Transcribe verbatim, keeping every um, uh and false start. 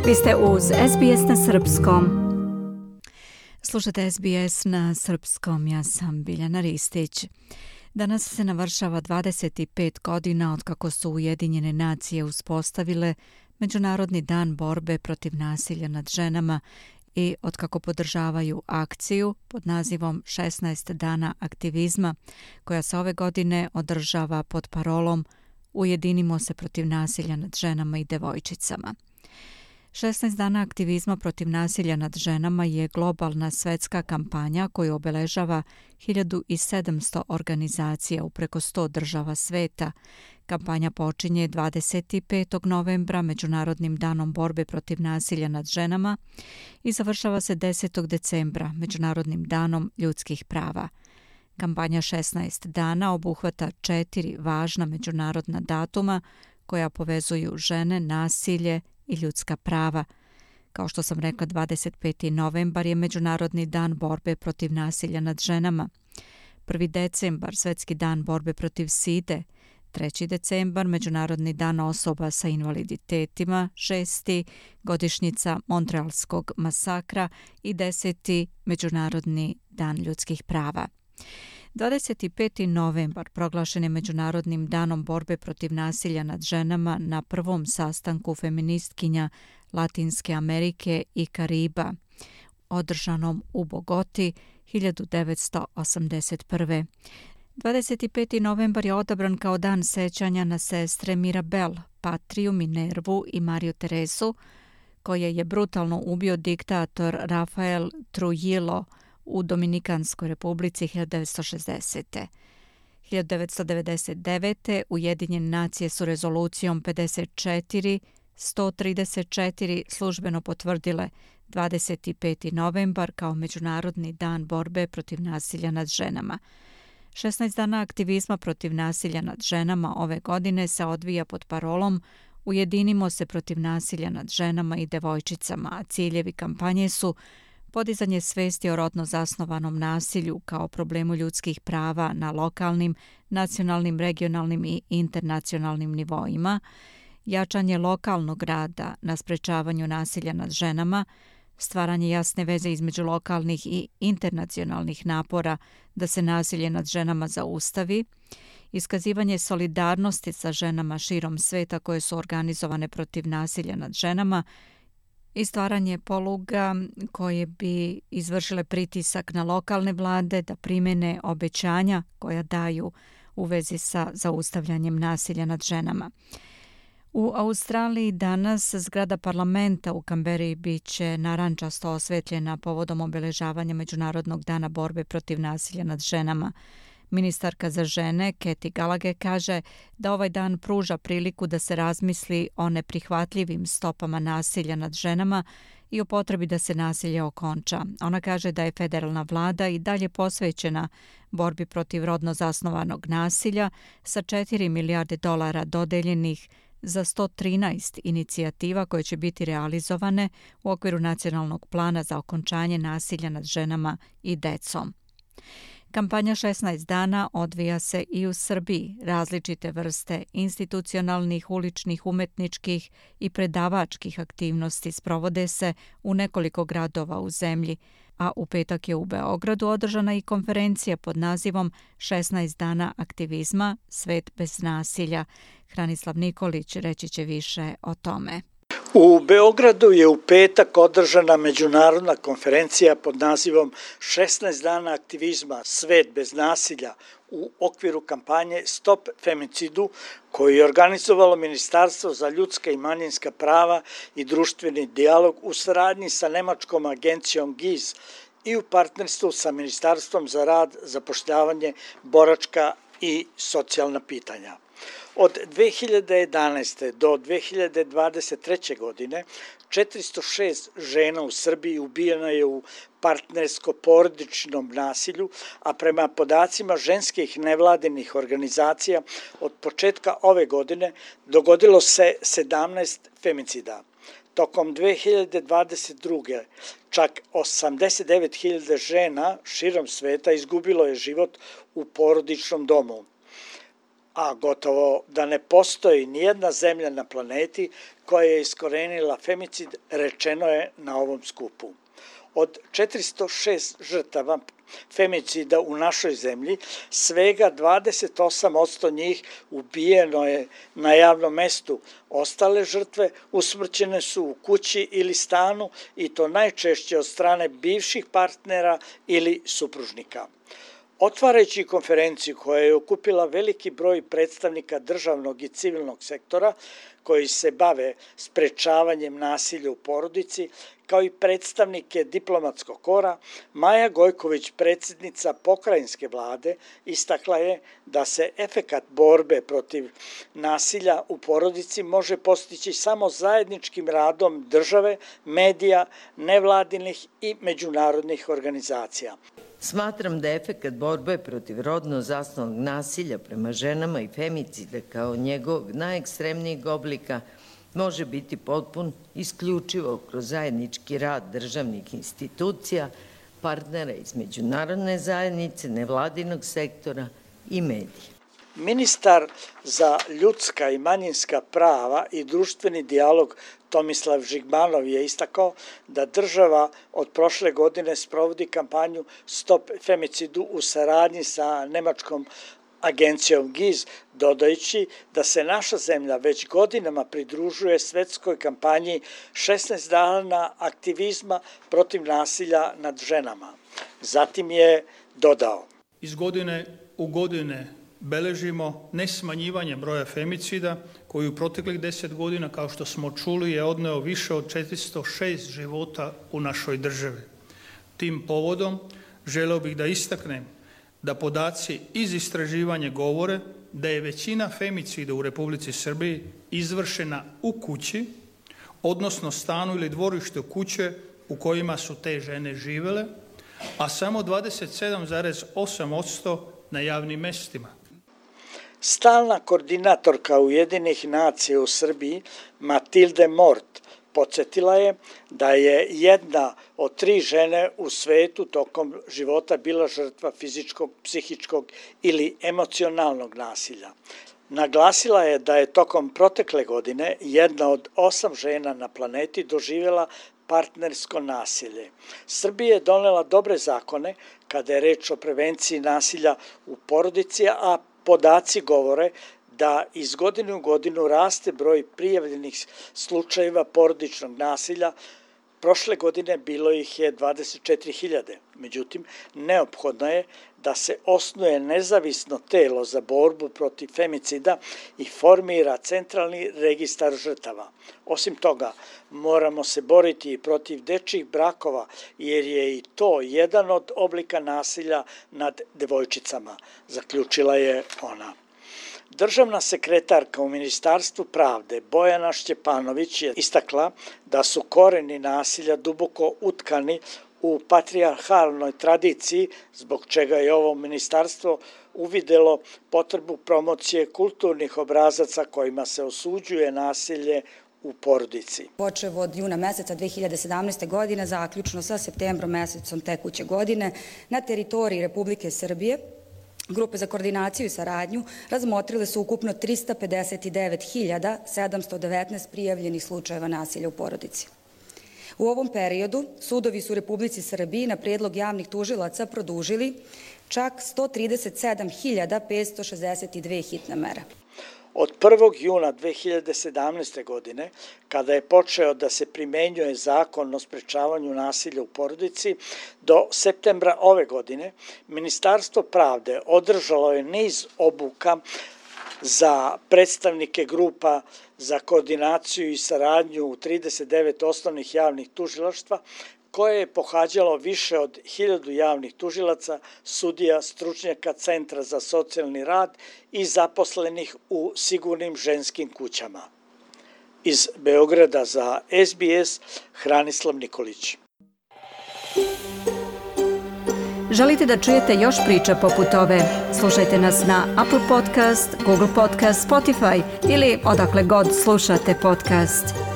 Vi ste uz S B S na srpskom. Slušate S B S na srpskom, ja sam Biljana Ristić. Danas se navršava dvadeset pet godina od kako su Ujedinjene nacije uspostavile Međunarodni dan borbe protiv nasilja nad ženama i od kako podržavaju akciju pod nazivom šesnaest dana aktivizma, koja se ove godine održava pod parolom Ujedinimo se protiv nasilja nad ženama i devojčicama. šesnaest dana aktivizma protiv nasilja nad ženama je globalna svetska kampanja koju obeležava hiljadu sedamsto organizacija u preko sto država sveta. Kampanja počinje dvadeset petog novembra Međunarodnim danom borbe protiv nasilja nad ženama i završava se desetog decembra Međunarodnim danom ljudskih prava. Kampanja šesnaest dana obuhvata četiri važna međunarodna datuma koja povezuju žene, nasilje i ljudska prava. Kao što sam rekla, dvadeset peti novembar je Međunarodni dan borbe protiv nasilja nad ženama. prvi decembar Svetski dan borbe protiv side, treći decembar Međunarodni dan osoba sa invaliditetima, šesti godišnjica Montrealskog masakra i deseti Međunarodni dan ljudskih prava. dvadeset peti novembar proglašen je Međunarodnim danom borbe protiv nasilja nad ženama na prvom sastanku feministkinja Latinske Amerike i Kariba, održanom u Bogoti hiljadu devetsto osamdeset prve. dvadeset peti novembar je odabran kao dan sećanja na sestre Mirabel, Patriju, Minervu i Mariju Teresu, koje je brutalno ubio diktator Rafael Trujillo u Dominikanskoj republici hiljadu devetsto šezdesete. hiljadu devetsto devedeset devete. Ujedinjene nacije su rezolucijom pedeset četiri sto trideset četiri službeno potvrdile dvadeset peti novembar kao Međunarodni dan borbe protiv nasilja nad ženama. šesnaest dana aktivizma protiv nasilja nad ženama ove godine se odvija pod parolom Ujedinimo se protiv nasilja nad ženama i devojčicama, a ciljevi kampanje su podizanje svesti o rodno zasnovanom nasilju kao problemu ljudskih prava na lokalnim, nacionalnim, regionalnim i internacionalnim nivoima, jačanje lokalnog rada na sprečavanju nasilja nad ženama, stvaranje jasne veze između lokalnih i internacionalnih napora da se nasilje nad ženama zaustavi, iskazivanje solidarnosti sa ženama širom sveta koje su organizovane protiv nasilja nad ženama i stvaranje poluga koje bi izvršile pritisak na lokalne vlade da primene obećanja koja daju u vezi sa zaustavljanjem nasilja nad ženama. U Australiji danas zgrada parlamenta u Kamberi biće narančasto osvetljena povodom obeležavanja Međunarodnog dana borbe protiv nasilja nad ženama. Ministarka za žene Katy Gallagher kaže da ovaj dan pruža priliku da se razmisli o neprihvatljivim stopama nasilja nad ženama i o potrebi da se nasilje okonča. Ona kaže da je federalna vlada i dalje posvećena borbi protiv rodno zasnovanog nasilja sa četiri milijarde dolara dodeljenih za sto trinaest inicijativa koje će biti realizovane u okviru Nacionalnog plana za okončanje nasilja nad ženama i decom. Kampanja šesnaest dana odvija se i u Srbiji. Različite vrste institucionalnih, uličnih, umetničkih i predavačkih aktivnosti sprovode se u nekoliko gradova u zemlji, a u petak je u Beogradu održana i konferencija pod nazivom šesnaest dana aktivizma, svet bez nasilja. Hranislav Nikolić reći će više o tome. U Beogradu je u petak održana međunarodna konferencija pod nazivom šesnaest dana aktivizma, svet bez nasilja u okviru kampanje Stop femicidu koju je organizovalo Ministarstvo za ljudska i manjinska prava i društveni dijalog u saradnji sa nemačkom agencijom G I Z i u partnerstvu sa Ministarstvom za rad, zapošljavanje, boračka i socijalna pitanja. Od dve hiljade jedanaeste. do dve hiljade dvadeset treće. godine četiristo šest žena u Srbiji ubijeno je u partnersko-porodičnom nasilju, a prema podacima ženskih nevladinih organizacija od početka ove godine dogodilo se sedamnaest femicida. Tokom dve hiljade dvadeset druge. čak osamdeset devet hiljada žena širom sveta izgubilo je život u porodičnom domu. A gotovo da ne postoji nijedna zemlja na planeti koja je iskorenila femicid, rečeno je na ovom skupu. Od četiristo šest žrtava femicida u našoj zemlji, svega dvadeset osam posto njih ubijeno je na javnom mestu. Ostale žrtve usmrćene su u kući ili stanu i to najčešće od strane bivših partnera ili supružnika. Otvarajući konferenciju koja je okupila veliki broj predstavnika državnog i civilnog sektora koji se bave sprečavanjem nasilja u porodici, kao i predstavnike diplomatskog kora, Maja Gojković, predsjednica pokrajinske vlade, istakla je da se efekat borbe protiv nasilja u porodici može postići samo zajedničkim radom države, medija, nevladinih i međunarodnih organizacija. Smatram da efekat borbe protiv rodno zasnovanog nasilja prema ženama i femicida kao njegovog najekstremnijeg oblika može biti potpun isključivo kroz zajednički rad državnih institucija, partnera iz međunarodne zajednice, nevladinog sektora i medija. Ministar za ljudska i manjinska prava i društveni dijalog Tomislav Žigmanov je istakao da država od prošle godine sprovodi kampanju Stop femicidu u saradnji sa nemačkom agencijom G I Z, dodajući da se naša zemlja već godinama pridružuje svetskoj kampanji šesnaest dana aktivizma protiv nasilja nad ženama. Zatim je dodao: Iz godine u godine beležimo ne smanjivanje broja femicida koji u proteklih deset godina, kao što smo čuli, je odneo više od četiristo šest života u našoj državi. Tim povodom želeo bih da istaknem da podaci iz istraživanja govore da je većina femicida u Republici Srbiji izvršena u kući, odnosno stanu ili dvorištu kuće u kojima su te žene živele, a samo dvadeset sedam zarez osam posto na javnim mestima. Stalna koordinatorka Ujedinjenih nacija u Srbiji, Matilde Mort, podsjetila je da je jedna od tri žene u svetu tokom života bila žrtva fizičkog, psihičkog ili emocionalnog nasilja. Naglasila je da je tokom protekle godine jedna od osam žena na planeti doživjela partnersko nasilje. Srbija je donela dobre zakone kada je reč o prevenciji nasilja u porodici, a podaci govore da iz godine u godinu raste broj prijavljenih slučajeva porodičnog nasilja. Prošle godine bilo ih je dvadeset četiri hiljade. Međutim, neophodno je da se osnuje nezavisno telo za borbu protiv femicida i formira centralni registar žrtava. Osim toga, moramo se boriti i protiv dečjih brakova, jer je i to jedan od oblika nasilja nad devojčicama, zaključila je ona. Državna sekretarka u Ministarstvu pravde Bojana Šćepanović je istakla da su koreni nasilja duboko utkani u patrijarhalnoj tradiciji, zbog čega je ovo ministarstvo uvidelo potrebu promocije kulturnih obrazaca kojima se osuđuje nasilje u porodici. Počev od juna meseca dve hiljade sedamnaeste. godine, zaključno sa septembrom mesecom tekuće godine, na teritoriji Republike Srbije Grupe za koordinaciju i saradnju razmotrile su ukupno trista pedeset devet hiljada sedamsto devetnaest prijavljenih slučajeva nasilja u porodici. U ovom periodu sudovi su u Republici Srbiji na predlog javnih tužilaca produžili čak sto trideset sedam hiljada petsto šezdeset dve hitne mere. Od prvog juna dve hiljade sedamnaeste. godine, kada je počeo da se primenjuje zakon o sprečavanju nasilja u porodici, do septembra ove godine, Ministarstvo pravde održalo je niz obuka za predstavnike grupa za koordinaciju i saradnju u trideset devet osnovnih javnih tužilaštva, koje je pohađalo više od hiljadu javnih tužilaca, sudija, stručnjaka Centra za socijalni rad i zaposlenih u sigurnim ženskim kućama. Iz Beograda za S B S, Hranislav Nikolić. Želite da čujete još priča poput ove? Slušajte nas na Apple Podcast, Google Podcast, Spotify ili odakle god slušate podcast.